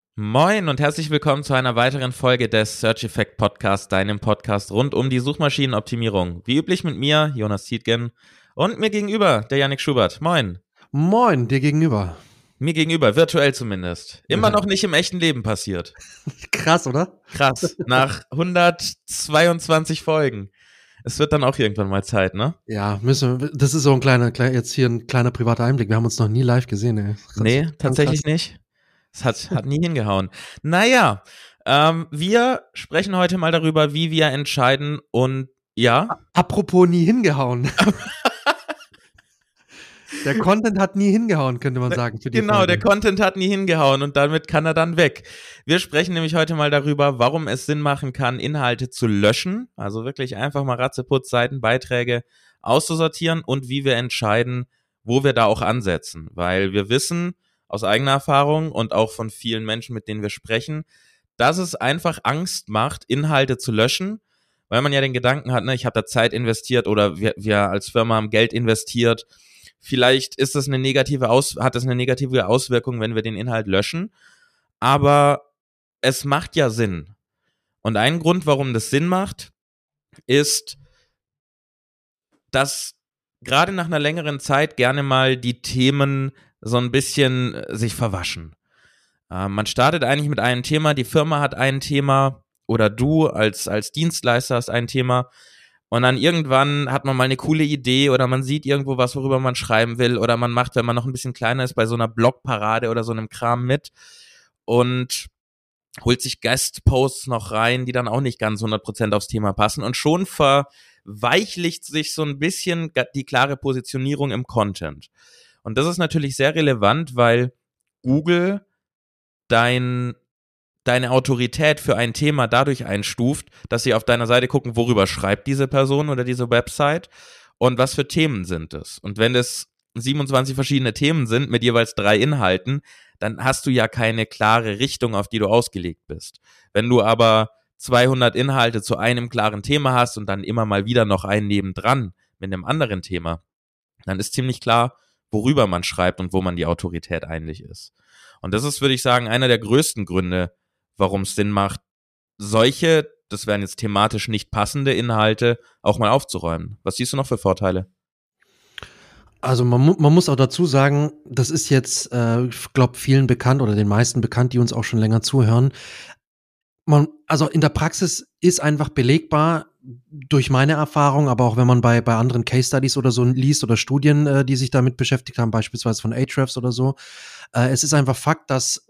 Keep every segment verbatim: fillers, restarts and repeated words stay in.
Moin und herzlich willkommen zu einer weiteren Folge des Search Effect Podcasts, deinem Podcast rund um die Suchmaschinenoptimierung. Wie üblich mit mir, Jonas Tietgen, und mir gegenüber, der Yannick Schubert. Moin. Moin, dir gegenüber. Mir gegenüber, virtuell zumindest. Immer Ja. noch nicht im echten Leben passiert. Krass, oder? Krass, nach hundertzweiundzwanzig Folgen. Es wird dann auch irgendwann mal Zeit, ne? Ja, müssen wir, das ist so ein kleiner, kleiner, jetzt hier ein kleiner privater Einblick. Wir haben uns noch nie live gesehen, ey. Krass. Nee, tatsächlich Krass. nicht. Es hat, hat nie hingehauen. Naja, ähm, wir sprechen heute mal darüber, wie wir entscheiden und ja. Apropos nie hingehauen. Der Content hat nie hingehauen, könnte man sagen. Für die Genau, Folge. der Content hat nie hingehauen und damit kann er dann weg. Wir sprechen nämlich heute mal darüber, warum es Sinn machen kann, Inhalte zu löschen, also wirklich einfach mal ratzeputz Seiten, Beiträge auszusortieren und wie wir entscheiden, wo wir da auch ansetzen. Weil wir wissen aus eigener Erfahrung und auch von vielen Menschen, mit denen wir sprechen, dass es einfach Angst macht, Inhalte zu löschen, weil man ja den Gedanken hat, ne, ich habe da Zeit investiert oder wir, wir als Firma haben Geld investiert. Vielleicht ist das eine negative Aus, hat das eine negative Auswirkung, wenn wir den Inhalt löschen. Aber es macht ja Sinn. Und ein Grund, warum das Sinn macht, ist, dass gerade nach einer längeren Zeit gerne mal die Themen so ein bisschen sich verwaschen. Äh, man startet eigentlich mit einem Thema, die Firma hat ein Thema oder du als, als Dienstleister hast ein Thema. Und dann irgendwann hat man mal eine coole Idee oder man sieht irgendwo was, worüber man schreiben will oder man macht, wenn man noch ein bisschen kleiner ist, bei so einer Blogparade oder so einem Kram mit und holt sich Guest-Posts noch rein, die dann auch nicht ganz hundert Prozent aufs Thema passen und schon verweichlicht sich so ein bisschen die klare Positionierung im Content. Und das ist natürlich sehr relevant, weil Google dein deine Autorität für ein Thema dadurch einstuft, dass sie auf deiner Seite gucken, worüber schreibt diese Person oder diese Website und was für Themen sind es. Und wenn es siebenundzwanzig verschiedene Themen sind mit jeweils drei Inhalten, dann hast du ja keine klare Richtung, auf die du ausgelegt bist. Wenn du aber zweihundert Inhalte zu einem klaren Thema hast und dann immer mal wieder noch einen nebendran mit einem anderen Thema, dann ist ziemlich klar, worüber man schreibt und wo man die Autorität eigentlich ist. Und das ist, würde ich sagen, einer der größten Gründe, warum es Sinn macht, solche, das wären jetzt thematisch nicht passende Inhalte, auch mal aufzuräumen. Was siehst du noch für Vorteile? Also man, mu- man muss auch dazu sagen, das ist jetzt, äh, ich glaube, vielen bekannt oder den meisten bekannt, die uns auch schon länger zuhören. Man, also in der Praxis ist einfach belegbar durch meine Erfahrung, aber auch wenn man bei, bei anderen Case Studies oder so liest oder Studien, äh, die sich damit beschäftigt haben, beispielsweise von Ahrefs oder so, äh, es ist einfach Fakt, dass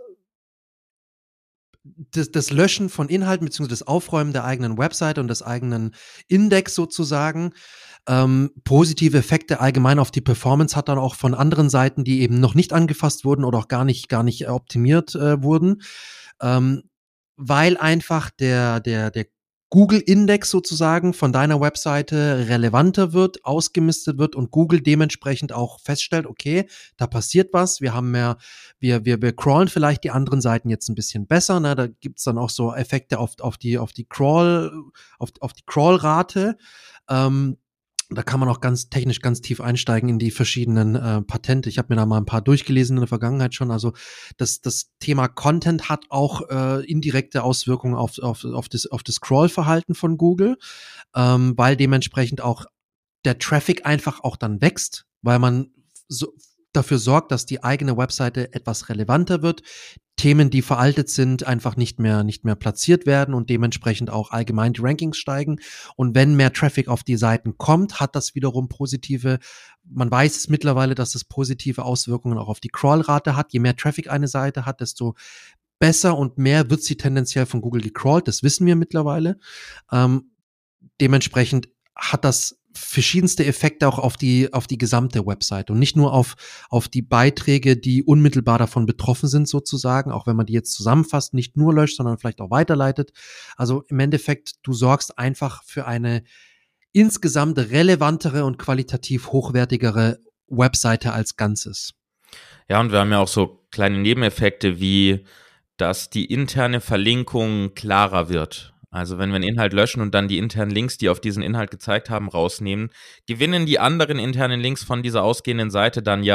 Das, das Löschen von Inhalten beziehungsweise das Aufräumen der eigenen Webseite und des eigenen Index sozusagen ähm, positive Effekte allgemein auf die Performance hat dann auch von anderen Seiten, die eben noch nicht angefasst wurden oder auch gar nicht gar nicht optimiert äh, wurden, ähm, weil einfach der der der Google-Index sozusagen von deiner Webseite relevanter wird, ausgemistet wird und Google dementsprechend auch feststellt, okay, da passiert was, wir haben mehr, wir, wir, wir crawlen vielleicht die anderen Seiten jetzt ein bisschen besser, ne? Da gibt's dann auch so Effekte auf, auf die, auf die Crawl, auf, auf die Crawl-Rate. Ähm, Da kann man auch ganz technisch ganz tief einsteigen in die verschiedenen äh, Patente. Ich habe mir da mal ein paar durchgelesen in der Vergangenheit schon. Also das, das Thema Content hat auch äh, indirekte Auswirkungen auf, auf, auf das, auf das Scrollverhalten von Google, ähm, weil dementsprechend auch der Traffic einfach auch dann wächst, weil man so dafür sorgt, dass die eigene Webseite etwas relevanter wird, Themen, die veraltet sind, einfach nicht mehr, nicht mehr platziert werden und dementsprechend auch allgemein die Rankings steigen. Und wenn mehr Traffic auf die Seiten kommt, hat das wiederum positive, man weiß es mittlerweile, dass es positive Auswirkungen auch auf die Crawlrate hat. Je mehr Traffic eine Seite hat, desto besser und mehr wird sie tendenziell von Google gecrawlt. Das wissen wir mittlerweile. Ähm, dementsprechend hat das verschiedenste Effekte auch auf die auf die gesamte Website und nicht nur auf auf die Beiträge, die unmittelbar davon betroffen sind sozusagen, auch wenn man die jetzt zusammenfasst, nicht nur löscht, sondern vielleicht auch weiterleitet. Also im Endeffekt, du sorgst einfach für eine insgesamt relevantere und qualitativ hochwertigere Webseite als Ganzes. Ja, und wir haben ja auch so kleine Nebeneffekte wie, dass die interne Verlinkung klarer wird. Also wenn wir einen Inhalt löschen und dann die internen Links, die auf diesen Inhalt gezeigt haben, rausnehmen, gewinnen die anderen internen Links von dieser ausgehenden Seite dann ja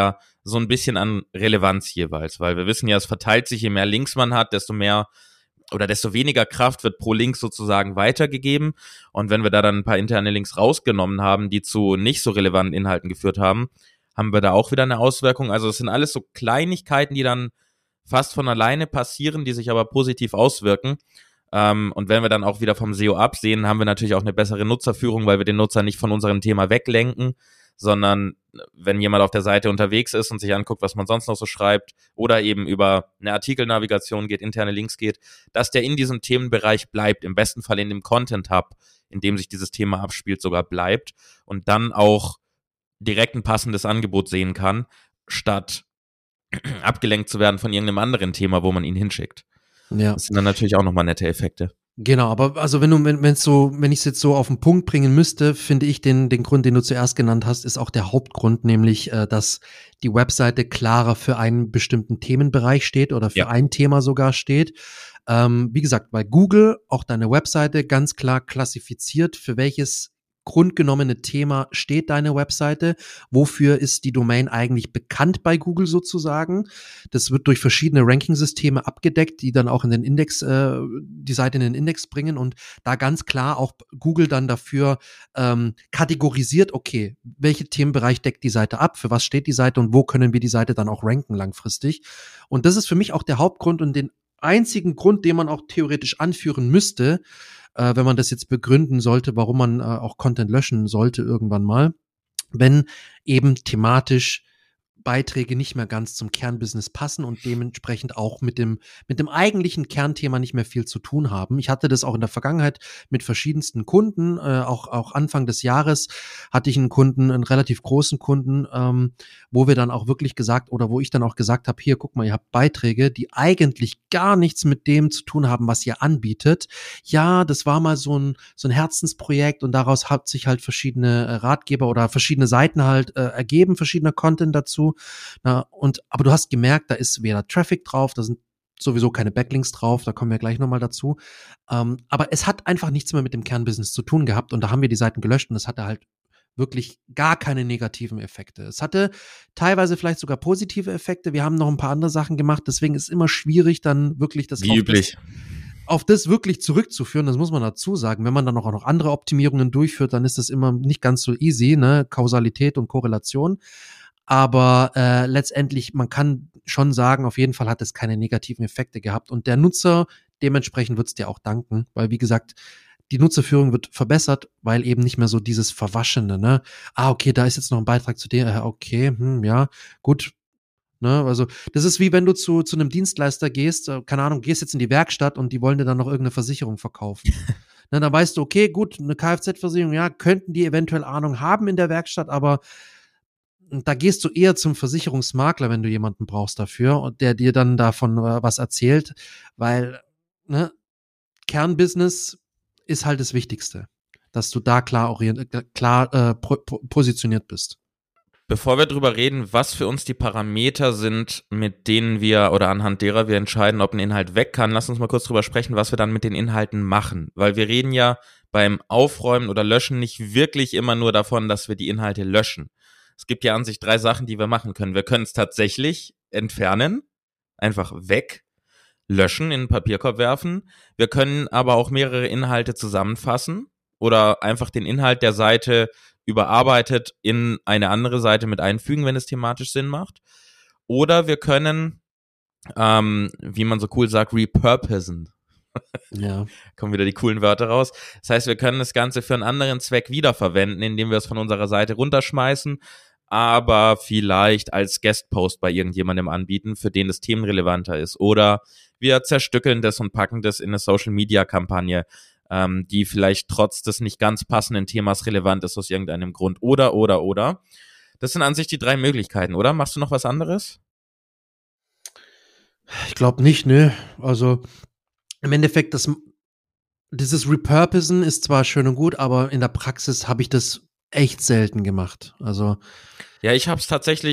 so ein bisschen an Relevanz jeweils, weil wir wissen ja, es verteilt sich, je mehr Links man hat, desto mehr oder desto weniger Kraft wird pro Link sozusagen weitergegeben. Und wenn wir da dann ein paar interne Links rausgenommen haben, die zu nicht so relevanten Inhalten geführt haben, haben wir da auch wieder eine Auswirkung. Also es sind alles so Kleinigkeiten, die dann fast von alleine passieren, die sich aber positiv auswirken. Ähm, und wenn wir dann auch wieder vom S E O absehen, haben wir natürlich auch eine bessere Nutzerführung, weil wir den Nutzer nicht von unserem Thema weglenken, sondern wenn jemand auf der Seite unterwegs ist und sich anguckt, was man sonst noch so schreibt oder eben über eine Artikelnavigation geht, interne Links geht, dass der in diesem Themenbereich bleibt, im besten Fall in dem Content Hub, in dem sich dieses Thema abspielt, sogar bleibt und dann auch direkt ein passendes Angebot sehen kann, statt abgelenkt zu werden von irgendeinem anderen Thema, wo man ihn hinschickt. Ja. Das sind dann natürlich auch nochmal nette Effekte. Genau, aber also wenn du, wenn wenn's so, wenn ich es jetzt so auf den Punkt bringen müsste, finde ich den den Grund, den du zuerst genannt hast, ist auch der Hauptgrund, nämlich, äh, dass die Webseite klarer für einen bestimmten Themenbereich steht oder für Ja. ein Thema sogar steht. Ähm, wie gesagt, bei Google auch deine Webseite ganz klar klassifiziert, für welches grundgenommene Thema steht deine Webseite, wofür ist die Domain eigentlich bekannt bei Google sozusagen. Das wird durch verschiedene Ranking-Systeme abgedeckt, die dann auch in den Index, äh, die Seite in den Index bringen und da ganz klar auch Google dann dafür ähm, kategorisiert, okay, welche Themenbereich deckt die Seite ab, für was steht die Seite und wo können wir die Seite dann auch ranken langfristig. Und das ist für mich auch der Hauptgrund und den einzigen Grund, den man auch theoretisch anführen müsste, äh, wenn man das jetzt begründen sollte, warum man äh, auch Content löschen sollte irgendwann mal, wenn eben thematisch Beiträge nicht mehr ganz zum Kernbusiness passen und dementsprechend auch mit dem mit dem eigentlichen Kernthema nicht mehr viel zu tun haben. Ich hatte das auch in der Vergangenheit mit verschiedensten Kunden, äh, auch auch Anfang des Jahres hatte ich einen Kunden, einen relativ großen Kunden, ähm, wo wir dann auch wirklich gesagt oder wo ich dann auch gesagt habe, hier, guck mal, ihr habt Beiträge, die eigentlich gar nichts mit dem zu tun haben, was ihr anbietet. Ja, das war mal so ein so ein Herzensprojekt und daraus hat sich halt verschiedene äh, Ratgeber oder verschiedene Seiten halt äh, ergeben, verschiedener Content dazu. Na, und, aber du hast gemerkt, da ist weder Traffic drauf, da sind sowieso keine Backlinks drauf, da kommen wir gleich nochmal dazu. Ähm, aber es hat einfach nichts mehr mit dem Kernbusiness zu tun gehabt und da haben wir die Seiten gelöscht und es hatte halt wirklich gar keine negativen Effekte. Es hatte teilweise vielleicht sogar positive Effekte. Wir haben noch ein paar andere Sachen gemacht, deswegen ist es immer schwierig, dann wirklich das, Wie auf, üblich. das auf das wirklich zurückzuführen. Das muss man dazu sagen. Wenn man dann auch noch andere Optimierungen durchführt, dann ist das immer nicht ganz so easy, ne? Kausalität und Korrelation. Aber äh, letztendlich, man kann schon sagen, auf jeden Fall hat es keine negativen Effekte gehabt. Und der Nutzer, dementsprechend wird es dir auch danken, weil wie gesagt, die Nutzerführung wird verbessert, weil eben nicht mehr so dieses Verwaschene, ne? Ah, okay, da ist jetzt noch ein Beitrag zu dir, okay, hm, ja, gut, ne? Also das ist wie wenn du zu zu einem Dienstleister gehst, äh, keine Ahnung, gehst jetzt in die Werkstatt und die wollen dir dann noch irgendeine Versicherung verkaufen. Ne, dann weißt du, okay, gut, eine Kfz-Versicherung, ja, könnten die eventuell Ahnung haben in der Werkstatt, aber da gehst du eher zum Versicherungsmakler, wenn du jemanden brauchst dafür und der dir dann davon äh, was erzählt, weil ne, Kernbusiness ist halt das Wichtigste, dass du da klar orient, klar äh, po- positioniert bist. Bevor wir drüber reden, was für uns die Parameter sind, mit denen wir oder anhand derer wir entscheiden, ob ein Inhalt weg kann, lass uns mal kurz drüber sprechen, was wir dann mit den Inhalten machen. Weil wir reden ja beim Aufräumen oder Löschen nicht wirklich immer nur davon, dass wir die Inhalte löschen. Es gibt ja an sich drei Sachen, die wir machen können. Wir können es tatsächlich entfernen, einfach weg, löschen, in den Papierkorb werfen. Wir können aber auch mehrere Inhalte zusammenfassen oder einfach den Inhalt der Seite überarbeitet in eine andere Seite mit einfügen, wenn es thematisch Sinn macht. Oder wir können, ähm, wie man so cool sagt, repurposen. Ja. Kommen wieder die coolen Wörter raus. Das heißt, wir können das Ganze für einen anderen Zweck wiederverwenden, indem wir es von unserer Seite runterschmeißen, aber vielleicht als Guestpost bei irgendjemandem anbieten, für den das themenrelevanter ist. Oder wir zerstückeln das und packen das in eine Social-Media-Kampagne, ähm, die vielleicht trotz des nicht ganz passenden Themas relevant ist aus irgendeinem Grund. Oder, oder, oder. Das sind an sich die drei Möglichkeiten, oder? Machst du noch was anderes? Ich glaube nicht, ne. Also im Endeffekt, das, dieses Repurposen ist zwar schön und gut, aber in der Praxis habe ich das echt selten gemacht. Also ja, ich habe es tatsächlich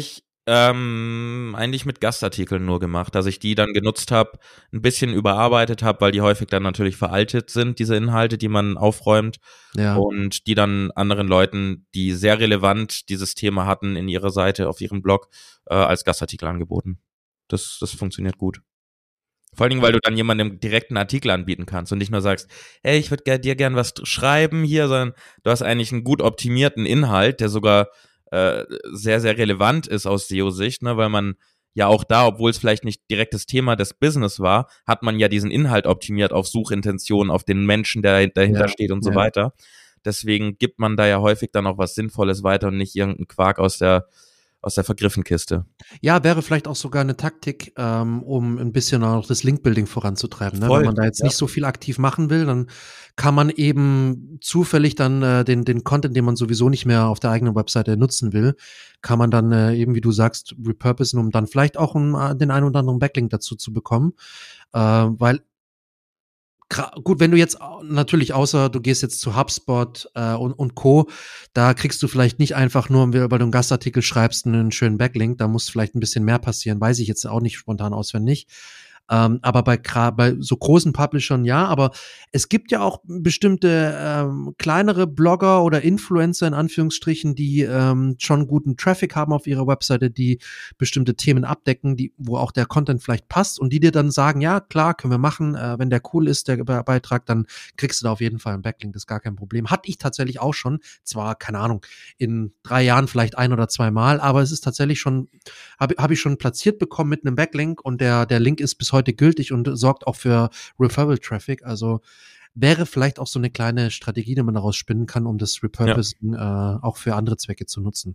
Ähm, eigentlich mit Gastartikeln nur gemacht, dass ich die dann genutzt habe, ein bisschen überarbeitet habe, weil die häufig dann natürlich veraltet sind, diese Inhalte, die man aufräumt, Ja. und die dann anderen Leuten, die sehr relevant dieses Thema hatten, in ihrer Seite, auf ihrem Blog, äh, als Gastartikel angeboten. Das, das funktioniert gut. Vor allen Dingen, weil du dann jemandem direkt einen Artikel anbieten kannst und nicht nur sagst, hey, ich würde dir gern was schreiben hier, sondern du hast eigentlich einen gut optimierten Inhalt, der sogar äh, sehr, sehr relevant ist aus S E O-Sicht, ne, weil man ja auch da, obwohl es vielleicht nicht direkt das Thema des Business war, hat man ja diesen Inhalt optimiert auf Suchintentionen, auf den Menschen, der dahinter Ja, steht und so ja. weiter. Deswegen gibt man da ja häufig dann auch was Sinnvolles weiter und nicht irgendeinen Quark aus der aus der Vergriffenkiste. Ja, wäre vielleicht auch sogar eine Taktik, ähm, um ein bisschen auch das Link-Building voranzutreiben, ne? Voll, Wenn man da jetzt ja. nicht so viel aktiv machen will, dann kann man eben zufällig dann äh, den den Content, den man sowieso nicht mehr auf der eigenen Webseite nutzen will, kann man dann äh, eben, wie du sagst, repurposen, um dann vielleicht auch um, äh, den einen oder anderen Backlink dazu zu bekommen. Äh, weil gra- gut, wenn du jetzt au- natürlich außer du gehst jetzt zu HubSpot äh, und, und Co., da kriegst du vielleicht nicht einfach nur, weil du einen Gastartikel schreibst, einen schönen Backlink, da muss vielleicht ein bisschen mehr passieren, weiß ich jetzt auch nicht spontan auswendig. Ähm, aber bei, gra- bei so großen Publishern ja, aber es gibt ja auch bestimmte ähm, kleinere Blogger oder Influencer in Anführungsstrichen, die ähm, schon guten Traffic haben auf ihrer Webseite, die bestimmte Themen abdecken, die, wo auch der Content vielleicht passt und die dir dann sagen, ja, klar, können wir machen, äh, wenn der cool ist, der Be- Beitrag, dann kriegst du da auf jeden Fall einen Backlink, das ist gar kein Problem. Hatte ich tatsächlich auch schon, zwar, keine Ahnung, in drei Jahren vielleicht ein oder zwei Mal, aber es ist tatsächlich schon, habe hab ich schon platziert bekommen mit einem Backlink und der, der Link ist bis heute gültig und sorgt auch für Referral-Traffic, also wäre vielleicht auch so eine kleine Strategie, die man daraus spinnen kann, um das Repurposing ja. äh, auch für andere Zwecke zu nutzen.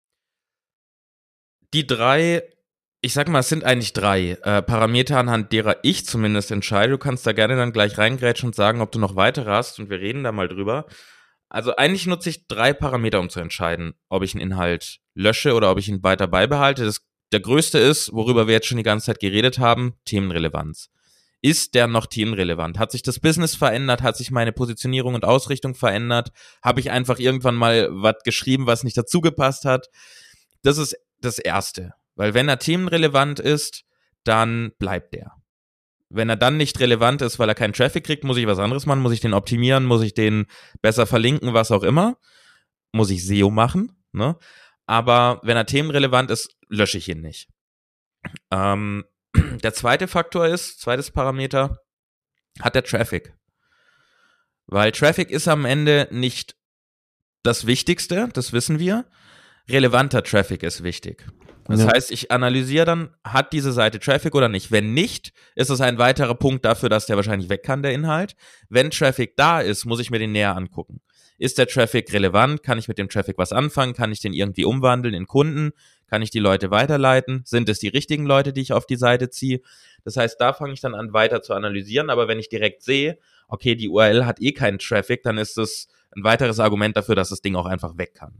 Die drei, ich sag mal, es sind eigentlich drei äh, Parameter, anhand derer ich zumindest entscheide. Du kannst da gerne dann gleich reingrätschen und sagen, ob du noch weitere hast, und wir reden da mal drüber. Also eigentlich nutze ich drei Parameter, um zu entscheiden, ob ich einen Inhalt lösche oder ob ich ihn weiter beibehalte. Das, der größte ist, worüber wir jetzt schon die ganze Zeit geredet haben, Themenrelevanz. Ist der noch themenrelevant? Hat sich das Business verändert? Hat sich meine Positionierung und Ausrichtung verändert? Habe ich einfach irgendwann mal was geschrieben, was nicht dazu gepasst hat? Das ist das Erste. Weil wenn er themenrelevant ist, dann bleibt der. Wenn er dann nicht relevant ist, weil er keinen Traffic kriegt, muss ich was anderes machen, muss ich den optimieren, muss ich den besser verlinken, was auch immer. Muss ich S E O machen, ne? Aber wenn er themenrelevant ist, lösche ich ihn nicht. Ähm, der zweite Faktor ist, zweites Parameter, hat der Traffic. Weil Traffic ist am Ende nicht das Wichtigste, das wissen wir. Relevanter Traffic ist wichtig. Das ja. heißt, ich analysiere dann, hat diese Seite Traffic oder nicht. Wenn nicht, ist es ein weiterer Punkt dafür, dass der wahrscheinlich weg kann, der Inhalt. Wenn Traffic da ist, muss ich mir den näher angucken. Ist der Traffic relevant? Kann ich mit dem Traffic was anfangen? Kann ich den irgendwie umwandeln in Kunden? Kann ich die Leute weiterleiten? Sind es die richtigen Leute, die ich auf die Seite ziehe? Das heißt, da fange ich dann an, weiter zu analysieren. Aber wenn ich direkt sehe, okay, die U R L hat eh keinen Traffic, dann ist das ein weiteres Argument dafür, dass das Ding auch einfach weg kann.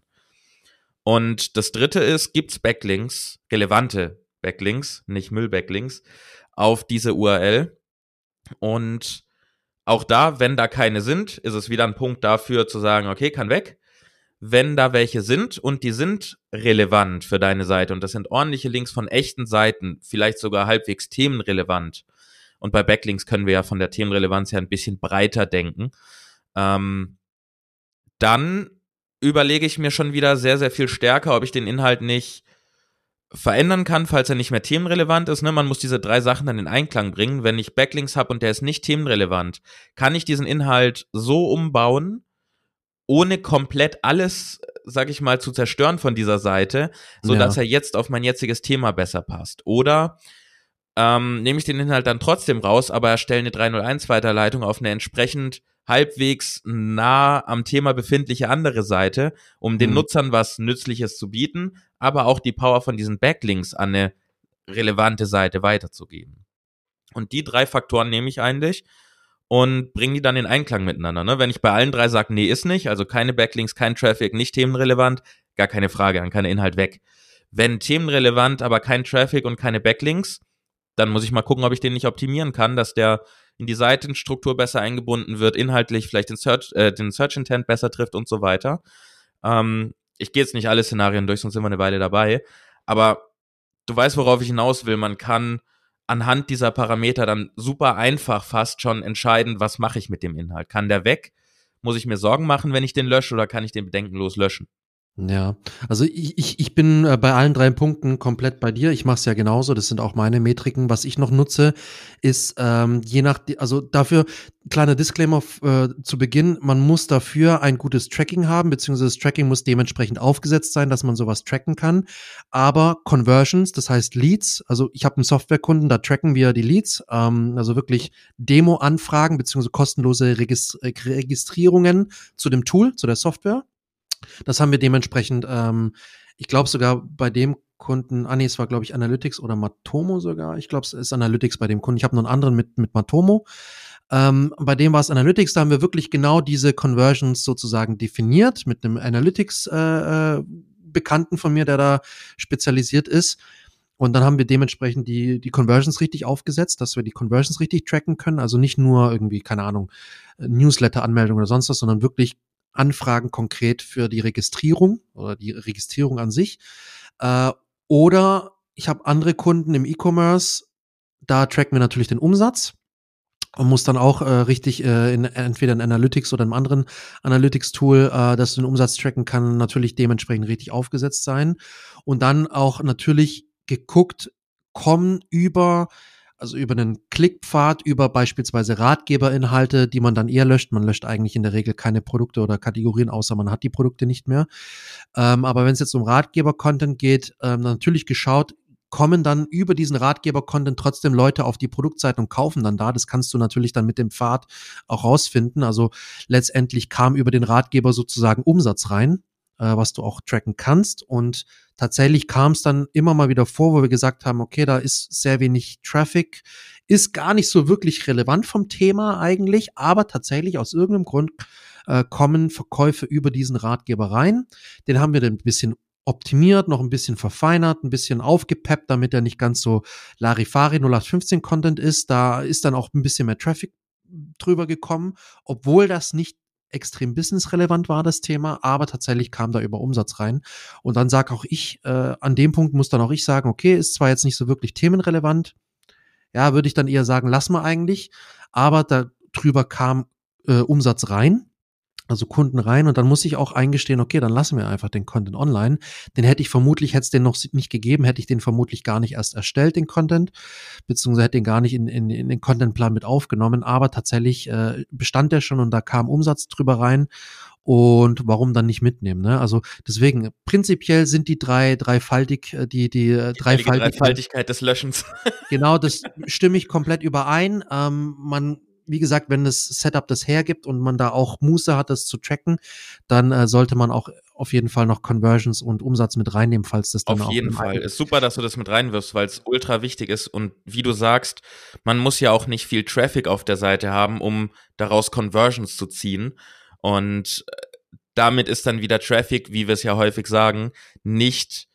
Und das dritte ist, gibt's Backlinks, relevante Backlinks, nicht Müll-Backlinks, auf diese U R L. Und auch da, wenn da keine sind, ist es wieder ein Punkt dafür zu sagen, okay, kann weg. Wenn da welche sind und die sind relevant für deine Seite und das sind ordentliche Links von echten Seiten, vielleicht sogar halbwegs themenrelevant. Und bei Backlinks können wir ja von der Themenrelevanz her ein bisschen breiter denken. Ähm, dann überlege ich mir schon wieder sehr, sehr viel stärker, ob ich den Inhalt nicht verändern kann, falls er nicht mehr themenrelevant ist. Ne? Man muss diese drei Sachen dann in Einklang bringen. Wenn ich Backlinks habe und der ist nicht themenrelevant, kann ich diesen Inhalt so umbauen, ohne komplett alles, sag ich mal, zu zerstören von dieser Seite, sodass ja. er jetzt auf mein jetziges Thema besser passt. Oder ähm, nehme ich den Inhalt dann trotzdem raus, aber erstelle eine drei null eins Weiterleitung auf eine entsprechend halbwegs nah am Thema befindliche andere Seite, um den mhm. Nutzern was Nützliches zu bieten, aber auch die Power von diesen Backlinks an eine relevante Seite weiterzugeben. Und die drei Faktoren nehme ich eigentlich und bringe die dann in Einklang miteinander. Ne? Wenn ich bei allen drei sage, nee, ist nicht, also keine Backlinks, kein Traffic, nicht themenrelevant, gar keine Frage, dann kann der Inhalt weg. Wenn themenrelevant, aber kein Traffic und keine Backlinks, dann muss ich mal gucken, ob ich den nicht optimieren kann, dass der in die Seitenstruktur besser eingebunden wird, inhaltlich vielleicht den Search, äh, den Search Intent besser trifft und so weiter. Ähm, ich gehe jetzt nicht alle Szenarien durch, sonst sind wir eine Weile dabei. Aber du weißt, worauf ich hinaus will. Man kann anhand dieser Parameter dann super einfach fast schon entscheiden, was mache ich mit dem Inhalt. Kann der weg? Muss ich mir Sorgen machen, wenn ich den lösche, oder kann ich den bedenkenlos löschen? Ja, also ich, ich, ich bin äh, bei allen drei Punkten komplett bei dir. Ich mache es ja genauso. Das sind auch meine Metriken. Was ich noch nutze, ist ähm, je nach, also dafür, kleiner Disclaimer äh, zu Beginn, man muss dafür ein gutes Tracking haben, beziehungsweise das Tracking muss dementsprechend aufgesetzt sein, dass man sowas tracken kann. Aber Conversions, das heißt Leads, also ich habe einen Softwarekunden, da tracken wir die Leads, ähm, also wirklich Demo-Anfragen, beziehungsweise kostenlose Regist Registrierungen zu dem Tool, zu der Software. Das haben wir dementsprechend, ähm, ich glaube sogar bei dem Kunden, ah nee, es war glaube ich Analytics oder Matomo sogar. Ich glaube, es ist Analytics bei dem Kunden. Ich habe noch einen anderen mit, mit Matomo. Ähm, bei dem war es Analytics, da haben wir wirklich genau diese Conversions sozusagen definiert mit einem Analytics-Bekannten äh, von mir, der da spezialisiert ist. Und dann haben wir dementsprechend die, die Conversions richtig aufgesetzt, dass wir die Conversions richtig tracken können. Also nicht nur irgendwie, keine Ahnung, Newsletter-Anmeldung oder sonst was, sondern wirklich Anfragen konkret für die Registrierung oder die Registrierung an sich. Äh, oder ich habe andere Kunden im E-Commerce, da tracken wir natürlich den Umsatz und muss dann auch äh, richtig äh, in entweder in Analytics oder einem anderen Analytics-Tool, äh, das den Umsatz tracken kann, natürlich dementsprechend richtig aufgesetzt sein. Und dann auch natürlich geguckt, kommen über also über einen Klickpfad, über beispielsweise Ratgeberinhalte, die man dann eher löscht. Man löscht eigentlich in der Regel keine Produkte oder Kategorien, außer man hat die Produkte nicht mehr. Ähm, aber wenn es jetzt um Ratgeber-Content geht, ähm, natürlich geschaut, kommen dann über diesen Ratgeber-Content trotzdem Leute auf die Produktseite und kaufen dann da. Das kannst du natürlich dann mit dem Pfad auch rausfinden. Also letztendlich kam über den Ratgeber sozusagen Umsatz rein, äh, was du auch tracken kannst. Und tatsächlich kam es dann immer mal wieder vor, wo wir gesagt haben, okay, da ist sehr wenig Traffic, ist gar nicht so wirklich relevant vom Thema eigentlich, aber tatsächlich aus irgendeinem Grund äh, kommen Verkäufe über diesen Ratgeber rein. Den haben wir dann ein bisschen optimiert, noch ein bisschen verfeinert, ein bisschen aufgepeppt, damit er nicht ganz so Larifari null acht fünfzehn Content ist. Da ist dann auch ein bisschen mehr Traffic drüber gekommen, obwohl das nicht extrem businessrelevant war, das Thema, aber tatsächlich kam da über Umsatz rein. Und dann sag auch ich, äh, an dem Punkt muss dann auch ich sagen, okay, ist zwar jetzt nicht so wirklich themenrelevant, ja, würde ich dann eher sagen, lass mal eigentlich, aber da drüber kam äh, Umsatz rein, also Kunden rein, und dann muss ich auch eingestehen, okay, dann lassen wir einfach den Content online. Den hätte ich vermutlich, hätte es den noch nicht gegeben, hätte ich den vermutlich gar nicht erst erstellt, den Content, beziehungsweise hätte den gar nicht in, in, in den Contentplan mit aufgenommen, aber tatsächlich äh, bestand der schon und da kam Umsatz drüber rein. Und warum dann nicht mitnehmen, ne? Also deswegen, prinzipiell sind die drei dreifaltig, äh, die, die, äh, Die Dreifaltigkeit, Dreifaltigkeit des Löschens. genau, das stimme ich komplett überein. Ähm, man, wie gesagt, wenn das Setup das hergibt und man da auch Muße hat, das zu tracken, dann äh, sollte man auch auf jeden Fall noch Conversions und Umsatz mit reinnehmen, falls das dann Auf auch jeden im Fall. eigenen- Ist super, dass du das mit reinwirfst, weil es ultra wichtig ist. Und wie du sagst, man muss ja auch nicht viel Traffic auf der Seite haben, um daraus Conversions zu ziehen. Und äh, damit ist dann wieder Traffic, wie wir es ja häufig sagen, nicht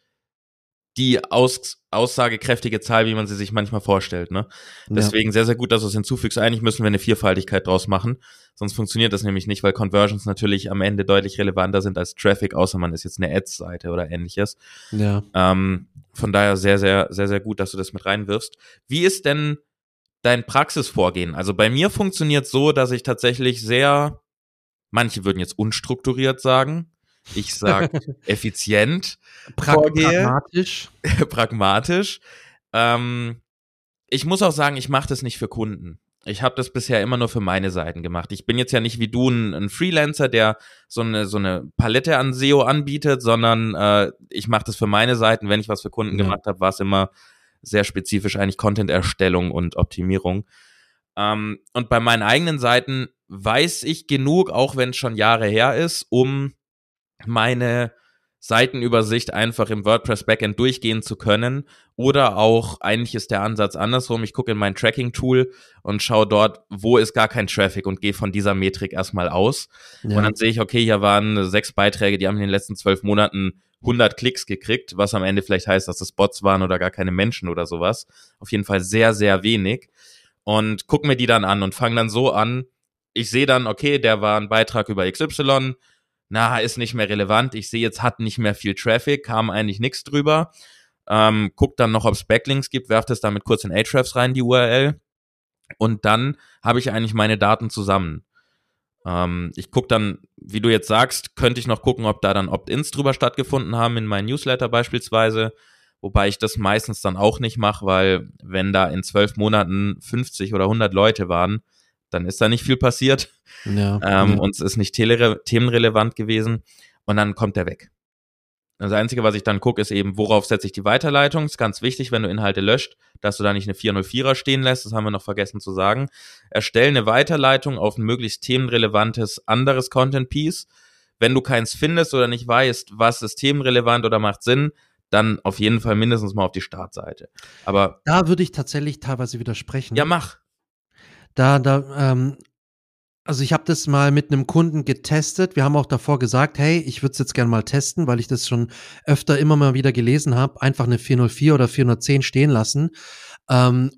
die aus, aussagekräftige Zahl, wie man sie sich manchmal vorstellt, ne? Ja. Deswegen sehr, sehr gut, dass du es hinzufügst. Eigentlich müssen wir eine Vierfaltigkeit draus machen, sonst funktioniert das nämlich nicht, weil Conversions natürlich am Ende deutlich relevanter sind als Traffic, außer man ist jetzt eine Ads-Seite oder ähnliches. Ja. Ähm, von daher sehr, sehr, sehr, sehr gut, dass du das mit reinwirfst. Wie ist denn dein Praxisvorgehen? Also bei mir funktioniert so, dass ich tatsächlich sehr, manche würden jetzt unstrukturiert sagen, ich sag effizient Prag vorgehe. Pragmatisch. pragmatisch. Ähm, ich muss auch sagen, ich mache das nicht für Kunden. Ich habe das bisher immer nur für meine Seiten gemacht. Ich bin jetzt ja nicht wie du ein, ein Freelancer, der so eine so eine Palette an S E O anbietet, sondern äh, ich mache das für meine Seiten. Wenn ich was für Kunden Ja. gemacht habe, war es immer sehr spezifisch eigentlich Content-Erstellung und Optimierung. Ähm, und bei meinen eigenen Seiten weiß ich genug, auch wenn es schon Jahre her ist, um meine Seitenübersicht einfach im WordPress-Backend durchgehen zu können. Oder auch, eigentlich ist der Ansatz andersrum, ich gucke in mein Tracking-Tool und schaue dort, wo ist gar kein Traffic und gehe von dieser Metrik erstmal aus. Ja. Und dann sehe ich, okay, hier waren sechs Beiträge, die haben in den letzten zwölf Monaten hundert Klicks gekriegt, was am Ende vielleicht heißt, dass das Bots waren oder gar keine Menschen oder sowas. Auf jeden Fall sehr, sehr wenig. Und gucke mir die dann an und fange dann so an, ich sehe dann, okay, der war ein Beitrag über X Y, na, ist nicht mehr relevant. Ich sehe jetzt, hat nicht mehr viel Traffic, kam eigentlich nichts drüber. ähm, guck dann noch, ob es Backlinks gibt, werf das damit kurz in Ahrefs rein, die U R L, und dann habe ich eigentlich meine Daten zusammen. Ähm, ich gucke dann, wie du jetzt sagst, könnte ich noch gucken, ob da dann Opt-ins drüber stattgefunden haben, in meinen Newsletter beispielsweise, wobei ich das meistens dann auch nicht mache, weil wenn da in zwölf Monaten fünfzig oder hundert Leute waren, dann ist da nicht viel passiert. Ja, ähm, ja. Und es ist nicht tele- themenrelevant gewesen und dann kommt der weg. Das Einzige, was ich dann gucke, ist eben, worauf setze ich die Weiterleitung. Das ist ganz wichtig, wenn du Inhalte löscht, dass du da nicht eine vierhundertvierer stehen lässt. Das haben wir noch vergessen zu sagen. Erstell eine Weiterleitung auf ein möglichst themenrelevantes anderes Content-Piece. Wenn du keins findest oder nicht weißt, was ist themenrelevant oder macht Sinn, dann auf jeden Fall mindestens mal auf die Startseite. Aber Da würde ich tatsächlich teilweise widersprechen. ja, mach. Da, da, ähm, also ich habe das mal mit einem Kunden getestet. Wir haben auch davor gesagt, hey, ich würde es jetzt gerne mal testen, weil ich das schon öfter immer mal wieder gelesen habe. Einfach eine vierhundertvier oder vierhundertzehn stehen lassen. Ähm,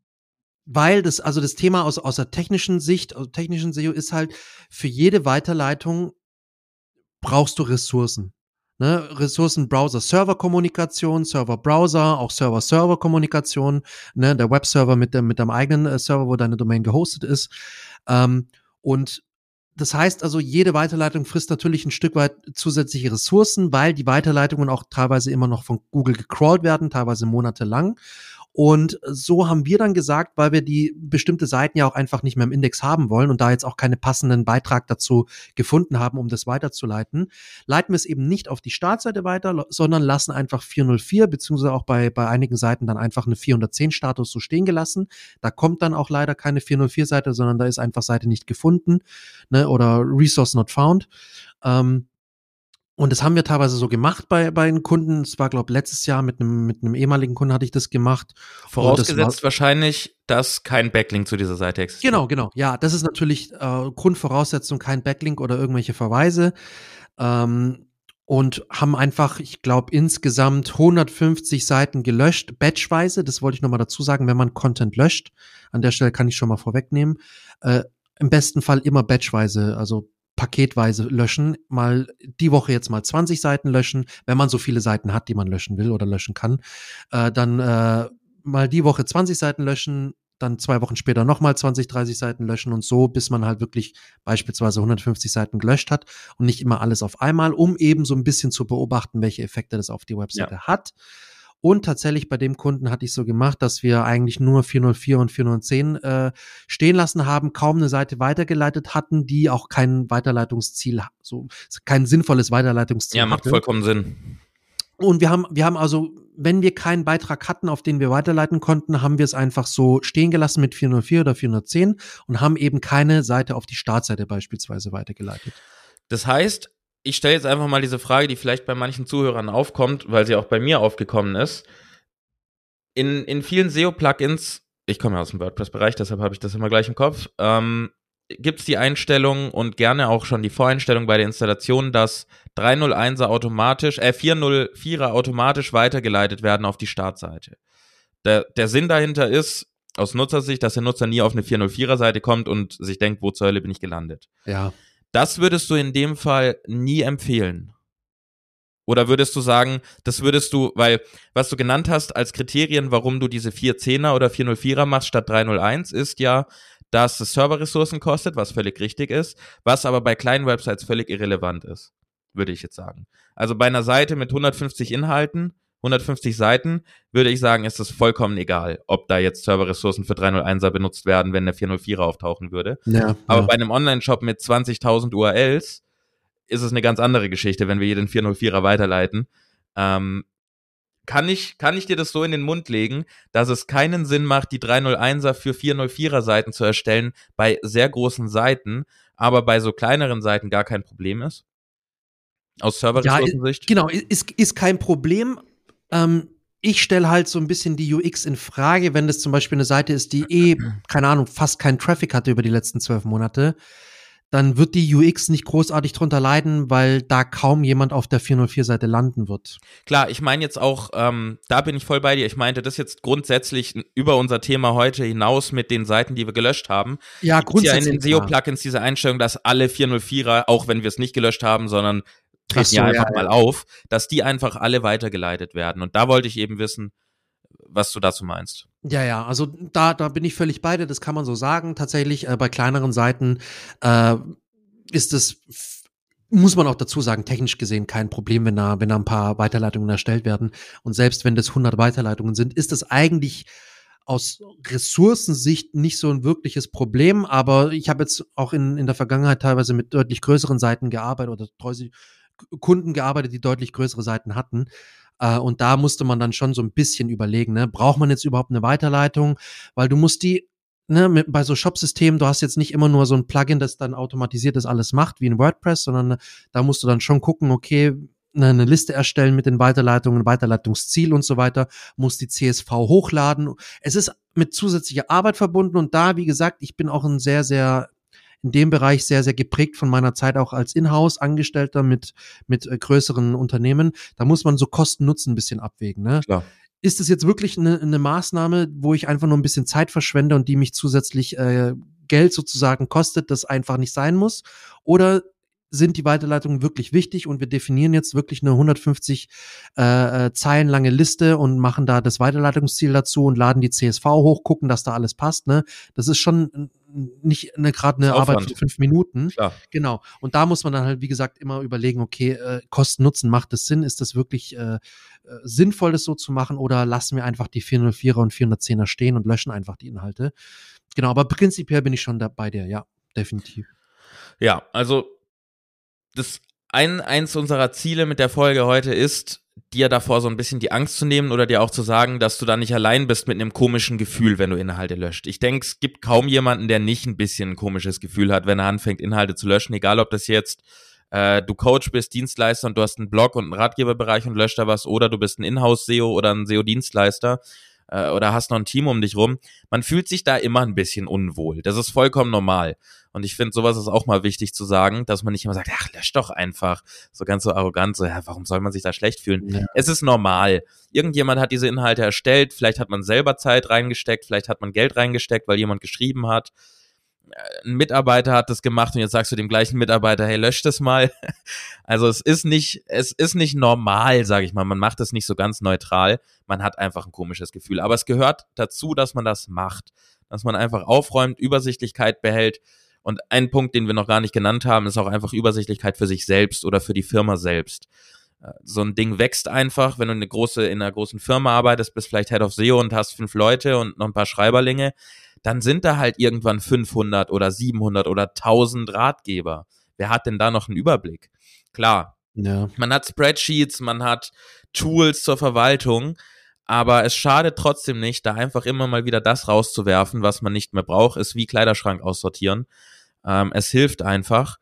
weil das, also das Thema aus, aus der technischen Sicht, aus technischen S E O ist halt, für jede Weiterleitung brauchst du Ressourcen. Ne? Ressourcen, Browser, Server-Kommunikation, Server-Browser, auch Server-Server-Kommunikation, ne? Der Webserver mit dem, mit deinem eigenen äh, Server, wo deine Domain gehostet ist. Ähm, und das heißt also, jede Weiterleitung frisst natürlich ein Stück weit zusätzliche Ressourcen, weil die Weiterleitungen auch teilweise immer noch von Google gecrawlt werden, teilweise monatelang. Und so haben wir dann gesagt, weil wir die bestimmte Seiten ja auch einfach nicht mehr im Index haben wollen und da jetzt auch keinen passenden Beitrag dazu gefunden haben, um das weiterzuleiten, leiten wir es eben nicht auf die Startseite weiter, sondern lassen einfach vierhundertvier, beziehungsweise auch bei, bei einigen Seiten dann einfach eine vierhundertzehn Status so stehen gelassen. Da kommt dann auch leider keine vierhundertvier Seite, sondern da ist einfach Seite nicht gefunden, ne, oder Resource not found. Ähm, Und das haben wir teilweise so gemacht bei, bei den Kunden. Es war, glaube ich, letztes Jahr mit einem, mit einem ehemaligen Kunden hatte ich das gemacht. Vorausgesetzt das wahrscheinlich, dass kein Backlink zu dieser Seite existiert. Genau, genau. Ja, das ist natürlich äh, Grundvoraussetzung, kein Backlink oder irgendwelche Verweise. Ähm, und haben einfach, ich glaube, insgesamt hundertfünfzig Seiten gelöscht, batchweise. Das wollte ich nochmal dazu sagen, wenn man Content löscht. An der Stelle kann ich schon mal vorwegnehmen. Äh, im besten Fall immer batchweise, also paketweise löschen, mal die Woche jetzt mal zwanzig Seiten löschen, wenn man so viele Seiten hat, die man löschen will oder löschen kann, äh, dann äh, mal die Woche zwanzig Seiten löschen, dann zwei Wochen später nochmal zwanzig, dreißig Seiten löschen und so, bis man halt wirklich beispielsweise hundertfünfzig Seiten gelöscht hat und nicht immer alles auf einmal, um eben so ein bisschen zu beobachten, welche Effekte das auf die Webseite ja. hat. Und tatsächlich bei dem Kunden hatte ich so gemacht, dass wir eigentlich nur vierhundertvier und vierhundertzehn äh, stehen lassen haben, kaum eine Seite weitergeleitet hatten, die auch kein Weiterleitungsziel, so kein sinnvolles Weiterleitungsziel Ja, macht hatte. vollkommen Sinn. Und wir haben, wir haben also, wenn wir keinen Beitrag hatten, auf den wir weiterleiten konnten, haben wir es einfach so stehen gelassen mit vierhundertvier oder vierhundertzehn und haben eben keine Seite auf die Startseite beispielsweise weitergeleitet. Das heißt, ich stelle jetzt einfach mal diese Frage, die vielleicht bei manchen Zuhörern aufkommt, weil sie auch bei mir aufgekommen ist. In, in vielen S E O-Plugins, ich komme ja aus dem WordPress-Bereich, deshalb habe ich das immer gleich im Kopf, ähm, gibt es die Einstellung und gerne auch schon die Voreinstellung bei der Installation, dass dreihunderteinser automatisch, äh vierhundertvierer automatisch weitergeleitet werden auf die Startseite. Der, der Sinn dahinter ist, aus Nutzersicht, dass der Nutzer nie auf eine vierhundertvierer Seite kommt und sich denkt, wo zur Hölle bin ich gelandet. Ja. Das würdest du in dem Fall nie empfehlen? Oder würdest du sagen, das würdest du, weil, was du genannt hast als Kriterien, warum du diese vierhundertzehner oder vierhundertvierer machst statt dreihunderteins, ist ja, dass es Serverressourcen kostet, was völlig richtig ist, was aber bei kleinen Websites völlig irrelevant ist, würde ich jetzt sagen. Also bei einer Seite mit hundertfünfzig Inhalten, hundertfünfzig Seiten, würde ich sagen, ist es vollkommen egal, ob da jetzt Serverressourcen für dreihunderteinser benutzt werden, wenn der vierhundertvierer auftauchen würde. Ja, aber ja. bei einem Online-Shop mit zwanzigtausend U R Ls ist es eine ganz andere Geschichte, wenn wir jeden vierhundertvierer weiterleiten. Ähm, kann ich, kann ich dir das so in den Mund legen, dass es keinen Sinn macht, die dreihunderteinser für vierhundertvierer Seiten zu erstellen bei sehr großen Seiten, aber bei so kleineren Seiten gar kein Problem ist? Aus Serverressourcensicht? Ja, genau, ist, ist kein Problem. Ähm, ich stelle halt so ein bisschen die U X in Frage, wenn das zum Beispiel eine Seite ist, die eh, keine Ahnung, fast keinen Traffic hatte über die letzten zwölf Monate, dann wird die U X nicht großartig drunter leiden, weil da kaum jemand auf der vierhundertvier-Seite landen wird. Klar, ich meine jetzt auch, ähm, da bin ich voll bei dir, ich meinte das jetzt grundsätzlich über unser Thema heute hinaus mit den Seiten, die wir gelöscht haben. Ja, grundsätzlich. Ja, in den grundsätzlich, S E O-Plugins diese Einstellung, dass alle vierhundertvierer, auch wenn wir es nicht gelöscht haben, sondern treten ja einfach ja, mal ja. auf, dass die einfach alle weitergeleitet werden. Und da wollte ich eben wissen, was du dazu meinst. Ja, ja, also da, da bin ich völlig bei dir, das kann man so sagen. Tatsächlich, äh, bei kleineren Seiten äh, ist es, muss man auch dazu sagen, technisch gesehen kein Problem, wenn da, wenn da ein paar Weiterleitungen erstellt werden. Und selbst wenn das hundert Weiterleitungen sind, ist das eigentlich aus Ressourcensicht nicht so ein wirkliches Problem. Aber ich habe jetzt auch in, in der Vergangenheit teilweise mit deutlich größeren Seiten gearbeitet oder Kunden gearbeitet, die deutlich größere Seiten hatten. Uh, und da musste man dann schon so ein bisschen überlegen, ne, braucht man jetzt überhaupt eine Weiterleitung? Weil du musst die, ne, mit, bei so Shop-Systemen, du hast jetzt nicht immer nur so ein Plugin, das dann automatisiert das alles macht, wie in WordPress, sondern da musst du dann schon gucken, okay, ne, eine Liste erstellen mit den Weiterleitungen, Weiterleitungsziel und so weiter, musst die C S V hochladen. Es ist mit zusätzlicher Arbeit verbunden und da, wie gesagt, ich bin auch ein sehr, sehr in dem Bereich sehr, sehr geprägt von meiner Zeit auch als Inhouse-Angestellter mit, mit äh, größeren Unternehmen. Da muss man so Kosten-Nutzen ein bisschen abwägen. Ne? Klar. Ist es jetzt wirklich eine, eine Maßnahme, wo ich einfach nur ein bisschen Zeit verschwende und die mich zusätzlich äh, Geld sozusagen kostet, das einfach nicht sein muss? Oder sind die Weiterleitungen wirklich wichtig und wir definieren jetzt wirklich eine hundertfünfzig äh, Zeilen lange Liste und machen da das Weiterleitungsziel dazu und laden die C S V hoch, gucken, dass da alles passt, ne? Das ist schon nicht eine, gerade eine Arbeit von fünf Minuten. Klar. Genau. Und da muss man dann halt, wie gesagt, immer überlegen, okay, äh, Kosten-Nutzen, macht das Sinn? Ist das wirklich äh, sinnvoll, das so zu machen oder lassen wir einfach die vierhundertvierer und vierhundertzehner stehen und löschen einfach die Inhalte? Genau, aber prinzipiell bin ich schon da bei dir, ja, definitiv. Ja, also das ein, eins unserer Ziele mit der Folge heute ist, dir davor so ein bisschen die Angst zu nehmen oder dir auch zu sagen, dass du da nicht allein bist mit einem komischen Gefühl, wenn du Inhalte löscht. Ich denke, es gibt kaum jemanden, der nicht ein bisschen ein komisches Gefühl hat, wenn er anfängt, Inhalte zu löschen, egal ob das jetzt äh, du Coach bist, Dienstleister und du hast einen Blog und einen Ratgeberbereich und löscht da was oder du bist ein Inhouse-S E O oder ein S E O-Dienstleister äh, oder hast noch ein Team um dich rum. Man fühlt sich da immer ein bisschen unwohl. Das ist vollkommen normal. Und ich finde, sowas ist auch mal wichtig zu sagen, dass man nicht immer sagt, ach, lösch doch einfach. So ganz so arrogant, so, ja, warum soll man sich da schlecht fühlen? Ja. Es ist normal. Irgendjemand hat diese Inhalte erstellt, vielleicht hat man selber Zeit reingesteckt, vielleicht hat man Geld reingesteckt, weil jemand geschrieben hat. Ein Mitarbeiter hat das gemacht und jetzt sagst du dem gleichen Mitarbeiter, hey, lösch das mal. Also es ist nicht, es ist nicht normal, sage ich mal. Man macht es nicht so ganz neutral. Man hat einfach ein komisches Gefühl. Aber es gehört dazu, dass man das macht. Dass man einfach aufräumt, Übersichtlichkeit behält. Und ein Punkt, den wir noch gar nicht genannt haben, ist auch einfach Übersichtlichkeit für sich selbst oder für die Firma selbst. So ein Ding wächst einfach, wenn du eine große, in einer großen Firma arbeitest, bist vielleicht Head of S E O und hast fünf Leute und noch ein paar Schreiberlinge, dann sind da halt irgendwann fünfhundert oder siebenhundert oder tausend Ratgeber. Wer hat denn da noch einen Überblick? Klar, ja. Man hat Spreadsheets, man hat Tools zur Verwaltung, aber es schadet trotzdem nicht, da einfach immer mal wieder das rauszuwerfen, was man nicht mehr braucht, ist wie Kleiderschrank aussortieren. Ähm, es hilft einfach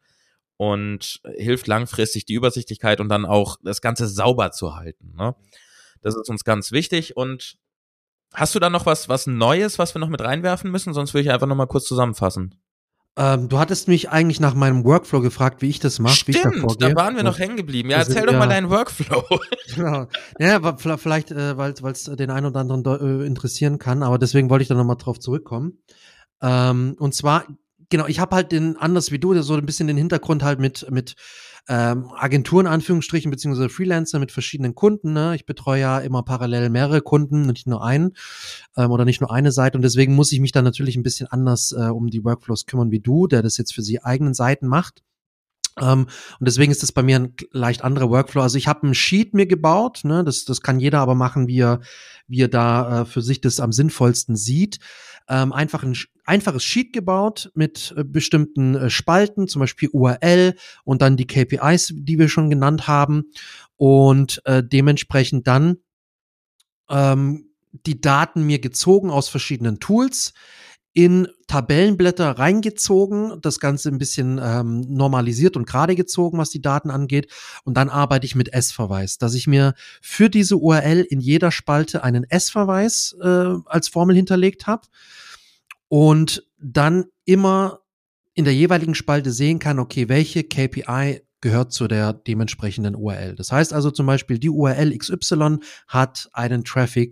und hilft langfristig die Übersichtlichkeit und dann auch das Ganze sauber zu halten, ne? Das ist uns ganz wichtig. Und hast du da noch was, was Neues, was wir noch mit reinwerfen müssen? Sonst würde ich einfach noch mal kurz zusammenfassen. Ähm, du hattest mich eigentlich nach meinem Workflow gefragt, wie ich das mache, wie ich da vorgehe. Da waren wir noch hängen geblieben. Ja, erzähl doch ja. mal deinen Workflow. Genau. Ja, vielleicht, äh, weil es den einen oder anderen äh, interessieren kann, aber deswegen wollte ich da nochmal drauf zurückkommen. Ähm, und zwar, genau, ich habe halt den, anders wie du, so ein bisschen den Hintergrund halt mit, mit ähm, Agenturen, Anführungsstrichen, beziehungsweise Freelancer mit verschiedenen Kunden. Ne? Ich betreue ja immer parallel mehrere Kunden, nicht nur einen ähm, oder nicht nur eine Seite. Und deswegen muss ich mich dann natürlich ein bisschen anders äh, um die Workflows kümmern wie du, der das jetzt für sie eigenen Seiten macht. Um, und deswegen ist das bei mir ein leicht anderer Workflow. Also ich habe ein Sheet mir gebaut, ne, das das kann jeder aber machen, wie er wie er da äh, für sich das am sinnvollsten sieht. Ähm, einfach ein einfaches Sheet gebaut mit äh, bestimmten äh, Spalten, zum Beispiel U R L und dann die K P Is, die wir schon genannt haben und äh, dementsprechend dann ähm, die Daten mir gezogen aus verschiedenen Tools, in Tabellenblätter reingezogen, das Ganze ein bisschen ähm, normalisiert und gerade gezogen, was die Daten angeht. Und dann arbeite ich mit S-Verweis, dass ich mir für diese U R L in jeder Spalte einen S-Verweis äh, als Formel hinterlegt habe und dann immer in der jeweiligen Spalte sehen kann, okay, welche K P I gehört zu der dementsprechenden U R L. Das heißt also zum Beispiel, die U R L X Y hat einen Traffic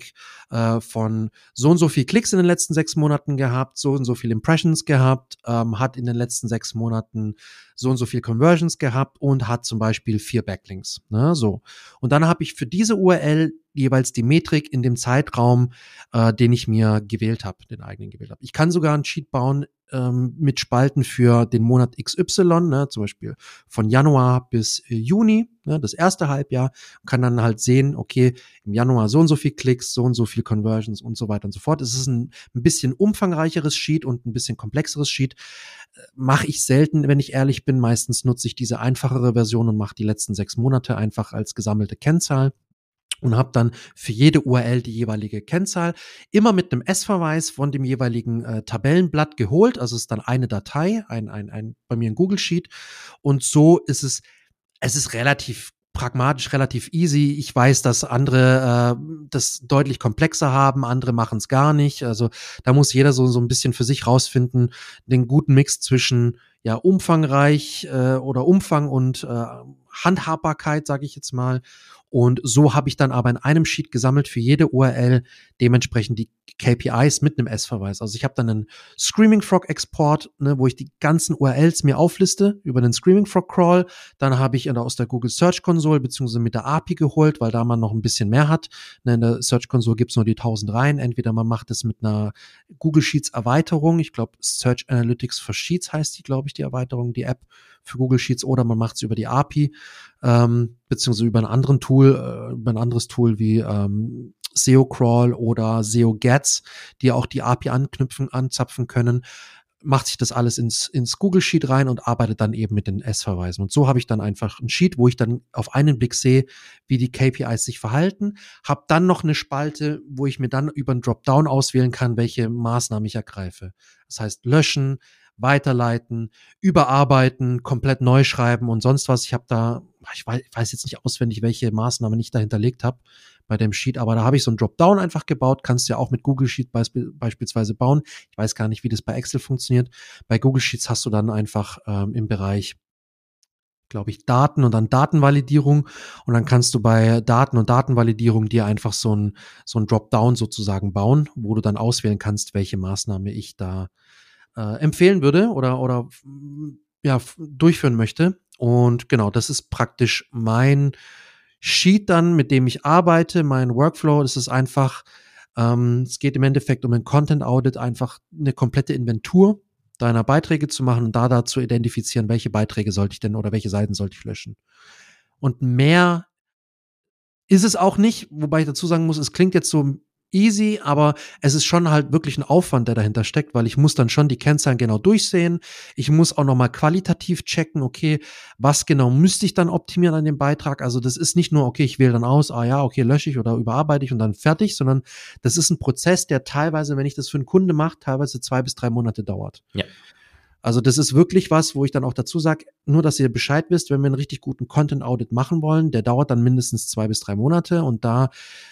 äh, von so und so viel Klicks in den letzten sechs Monaten gehabt, so und so viel Impressions gehabt, ähm, hat in den letzten sechs Monaten so und so viel Conversions gehabt und hat zum Beispiel vier Backlinks. Ne, so. Und dann habe ich für diese U R L jeweils die Metrik in dem Zeitraum, äh, den ich mir gewählt habe, den eigenen gewählt habe. Ich kann sogar ein Sheet bauen ähm, mit Spalten für den Monat X Y, ne, zum Beispiel von Januar bis äh, Juni, ne, das erste Halbjahr, kann dann halt sehen, okay, im Januar so und so viel Klicks, so und so viel Conversions und so weiter und so fort. Es ist ein, ein bisschen umfangreicheres Sheet und ein bisschen komplexeres Sheet. Äh, mache ich selten, wenn ich ehrlich bin. Meistens nutze ich diese einfachere Version und mache die letzten sechs Monate einfach als gesammelte Kennzahl. Und habe dann für jede U R L die jeweilige Kennzahl, immer mit einem S-Verweis von dem jeweiligen äh, Tabellenblatt geholt. Also es ist dann eine Datei, ein, ein, ein bei mir ein Google Sheet. Und so ist es, es ist relativ pragmatisch, relativ easy. Ich weiß, dass andere äh, das deutlich komplexer haben, andere machen es gar nicht. Also da muss jeder so, so ein bisschen für sich rausfinden, den guten Mix zwischen ja umfangreich äh, oder Umfang und äh, Handhabbarkeit, sage ich jetzt mal. Und so habe ich dann aber in einem Sheet gesammelt für jede U R L dementsprechend die K P Is mit einem S-Verweis. Also ich habe dann einen Screaming Frog Export, ne, wo ich die ganzen U R Ls mir aufliste über den Screaming Frog Crawl. Dann habe ich aus der Google Search Console beziehungsweise mit der A P I geholt, weil da man noch ein bisschen mehr hat. Ne, in der Search Console gibt's nur die tausend Reihen. Entweder man macht es mit einer Google Sheets Erweiterung. Ich glaube Search Analytics for Sheets heißt die, glaube ich, die Erweiterung, die App für Google Sheets, oder man macht es über die A P I, ähm, beziehungsweise über einen anderen Tool, äh, über ein anderes Tool wie ähm, S E O Crawl oder S E O Gets, die auch die A P I anknüpfen, anzapfen können, macht sich das alles ins, ins Google Sheet rein und arbeitet dann eben mit den S-Verweisen. Und so habe ich dann einfach ein Sheet, wo ich dann auf einen Blick sehe, wie die K P Is sich verhalten, habe dann noch eine Spalte, wo ich mir dann über einen Dropdown auswählen kann, welche Maßnahmen ich ergreife. Das heißt löschen, weiterleiten, überarbeiten, komplett neu schreiben und sonst was. Ich habe da, ich weiß, weiß jetzt nicht auswendig, welche Maßnahmen ich da hinterlegt habe bei dem Sheet, aber da habe ich so ein Dropdown einfach gebaut, kannst du ja auch mit Google Sheet beisp- beispielsweise bauen. Ich weiß gar nicht, wie das bei Excel funktioniert. Bei Google Sheets hast du dann einfach ähm, im Bereich, glaube ich, Daten und dann Datenvalidierung, und dann kannst du bei Daten und Datenvalidierung dir einfach so ein, so ein Dropdown sozusagen bauen, wo du dann auswählen kannst, welche Maßnahme ich da äh, empfehlen würde oder, oder ja, durchführen möchte. Und genau, das ist praktisch mein Sheet dann, mit dem ich arbeite, mein Workflow. Das ist einfach, ähm, es geht im Endeffekt um ein Content Audit, einfach eine komplette Inventur deiner Beiträge zu machen und da da zu identifizieren, welche Beiträge sollte ich denn oder welche Seiten sollte ich löschen. Und mehr ist es auch nicht, wobei ich dazu sagen muss, es klingt jetzt so easy, aber es ist schon halt wirklich ein Aufwand, der dahinter steckt, weil ich muss dann schon die Kennzahlen genau durchsehen. Ich muss auch nochmal qualitativ checken, okay, was genau müsste ich dann optimieren an dem Beitrag? Also das ist nicht nur, okay, ich wähle dann aus, ah ja, okay, lösche ich oder überarbeite ich und dann fertig, sondern das ist ein Prozess, der teilweise, wenn ich das für einen Kunde mache, teilweise zwei bis drei Monate dauert. Ja. Also das ist wirklich was, wo ich dann auch dazu sage, nur dass ihr Bescheid wisst, wenn wir einen richtig guten Content-Audit machen wollen, der dauert dann mindestens zwei bis drei Monate und da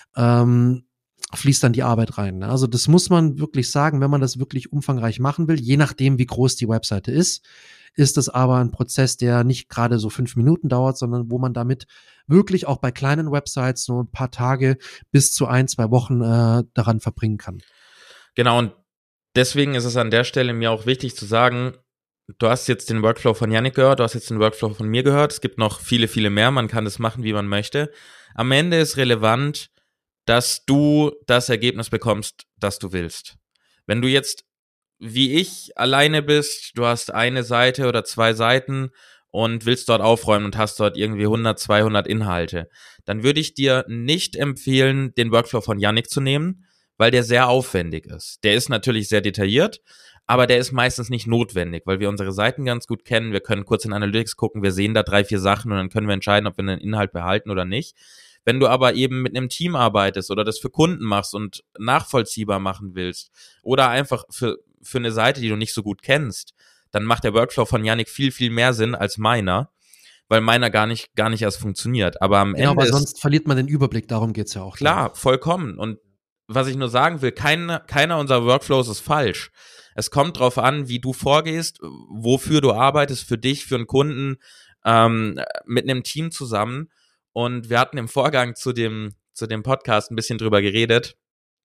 ähm, fließt dann die Arbeit rein. Also das muss man wirklich sagen, wenn man das wirklich umfangreich machen will, je nachdem, wie groß die Webseite ist, ist das aber ein Prozess, der nicht gerade so fünf Minuten dauert, sondern wo man damit wirklich auch bei kleinen Websites so ein paar Tage bis zu ein, zwei Wochen äh, daran verbringen kann. Genau, und deswegen ist es an der Stelle mir auch wichtig zu sagen, du hast jetzt den Workflow von Yannick gehört, du hast jetzt den Workflow von mir gehört, es gibt noch viele, viele mehr, man kann das machen, wie man möchte. Am Ende ist relevant, dass du das Ergebnis bekommst, das du willst. Wenn du jetzt, wie ich, alleine bist, du hast eine Seite oder zwei Seiten und willst dort aufräumen und hast dort irgendwie hundert, zweihundert Inhalte, dann würde ich dir nicht empfehlen, den Workflow von Yannick zu nehmen, weil der sehr aufwendig ist. Der ist natürlich sehr detailliert, aber der ist meistens nicht notwendig, weil wir unsere Seiten ganz gut kennen. Wir können kurz in Analytics gucken, wir sehen da drei, vier Sachen und dann können wir entscheiden, ob wir einen Inhalt behalten oder nicht. Wenn du aber eben mit einem Team arbeitest oder das für Kunden machst und nachvollziehbar machen willst oder einfach für, für eine Seite, die du nicht so gut kennst, dann macht der Workflow von Yannick viel, viel mehr Sinn als meiner, weil meiner gar nicht, gar nicht erst funktioniert. Aber am Genau, Ende aber ist, sonst verliert man den Überblick, darum geht's ja auch. klar, dann. Vollkommen. Und was ich nur sagen will, kein, keiner unserer Workflows ist falsch. Es kommt drauf an, wie du vorgehst, wofür du arbeitest, für dich, für einen Kunden, ähm, mit einem Team zusammen. Und wir hatten im Vorgang zu dem, zu dem Podcast ein bisschen drüber geredet.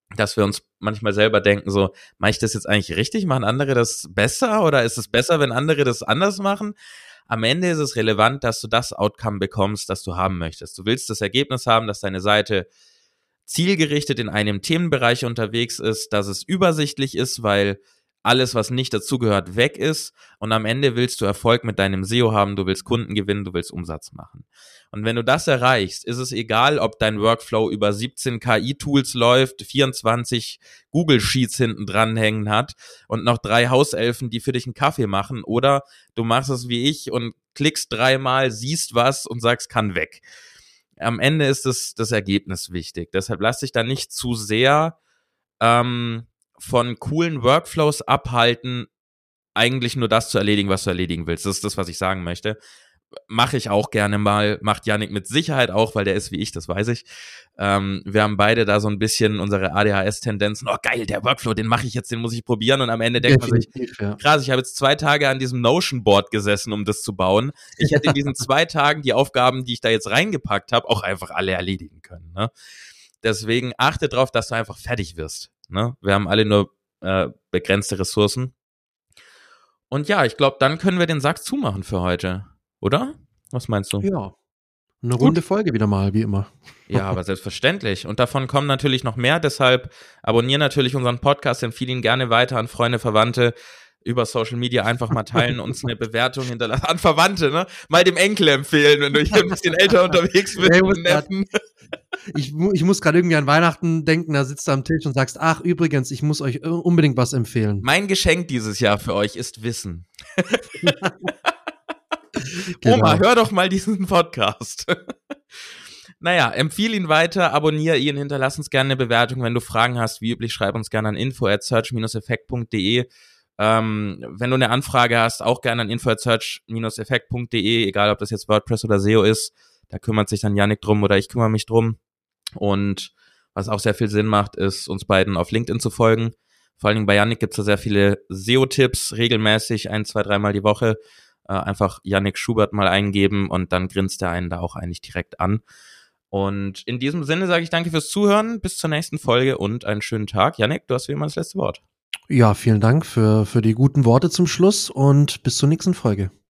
dass wir uns manchmal selber denken, so, mache ich das jetzt eigentlich richtig? Machen andere das besser oder ist es besser, wenn andere das anders machen? Am Ende ist es relevant, dass du das Outcome bekommst, das du haben möchtest. Du willst das Ergebnis haben, dass deine Seite zielgerichtet in einem Themenbereich unterwegs ist, dass es übersichtlich ist, weil alles, was nicht dazugehört, weg ist, und am Ende willst du Erfolg mit deinem S E O haben, du willst Kunden gewinnen, du willst Umsatz machen. Und wenn du das erreichst, ist es egal, ob dein Workflow über siebzehn K I-Tools läuft, vierundzwanzig Google Sheets hinten dranhängen hat und noch drei Hauselfen, die für dich einen Kaffee machen, oder du machst es wie ich und klickst dreimal, siehst was und sagst, kann weg. Am Ende ist es das Ergebnis wichtig. Deshalb lass dich da nicht zu sehr ähm, von coolen Workflows abhalten, eigentlich nur das zu erledigen, was du erledigen willst. Das ist das, was ich sagen möchte. Mache ich auch gerne mal, macht Yannick mit Sicherheit auch, weil der ist wie ich, das weiß ich. Ähm, wir haben beide da so ein bisschen unsere A D H S-Tendenzen. Oh geil, der Workflow, den mache ich jetzt, den muss ich probieren, und am Ende denkt man sich, ja. krass, ich habe jetzt zwei Tage an diesem Notion-Board gesessen, um das zu bauen. Ich hätte in diesen zwei Tagen die Aufgaben, die ich da jetzt reingepackt habe, auch einfach alle erledigen können. Ne? Deswegen achte darauf, dass du einfach fertig wirst. Ne? Wir haben alle nur äh, begrenzte Ressourcen. Und ja, ich glaube, dann können wir den Sack zumachen für heute. Oder? Was meinst du? Ja, eine runde Gut. Folge wieder mal, wie immer. Ja, aber selbstverständlich. Und davon kommen natürlich noch mehr. Deshalb abonniere natürlich unseren Podcast, empfehle ihn gerne weiter an Freunde, Verwandte, über Social Media einfach mal teilen, uns eine Bewertung hinterlassen. An Verwandte, ne? Mal dem Enkel empfehlen, wenn du hier ein bisschen älter unterwegs bist. Hey, Neffen. Ich, ich muss gerade irgendwie an Weihnachten denken, da sitzt du am Tisch und sagst, ach, übrigens, ich muss euch unbedingt was empfehlen. Mein Geschenk dieses Jahr für euch ist Wissen. Genau. Oma, hör doch mal diesen Podcast. Naja, empfiehl ihn weiter, abonniere ihn, hinterlass uns gerne eine Bewertung. Wenn du Fragen hast, wie üblich, schreib uns gerne an info at search dash effect punkt de. Ähm, wenn du eine Anfrage hast, auch gerne an info at search dash effect punkt de, egal ob das jetzt WordPress oder S E O ist. Da kümmert sich dann Yannick drum oder ich kümmere mich drum. Und was auch sehr viel Sinn macht, ist, uns beiden auf LinkedIn zu folgen. Vor allen Dingen bei Yannick gibt es da sehr viele S E O-Tipps, regelmäßig, ein, zwei, dreimal die Woche. Äh, einfach Yannick Schubert mal eingeben und dann grinst er einen da auch eigentlich direkt an. Und in diesem Sinne sage ich danke fürs Zuhören, bis zur nächsten Folge und einen schönen Tag. Yannick, du hast wie immer das letzte Wort. Ja, vielen Dank für, für die guten Worte zum Schluss und bis zur nächsten Folge.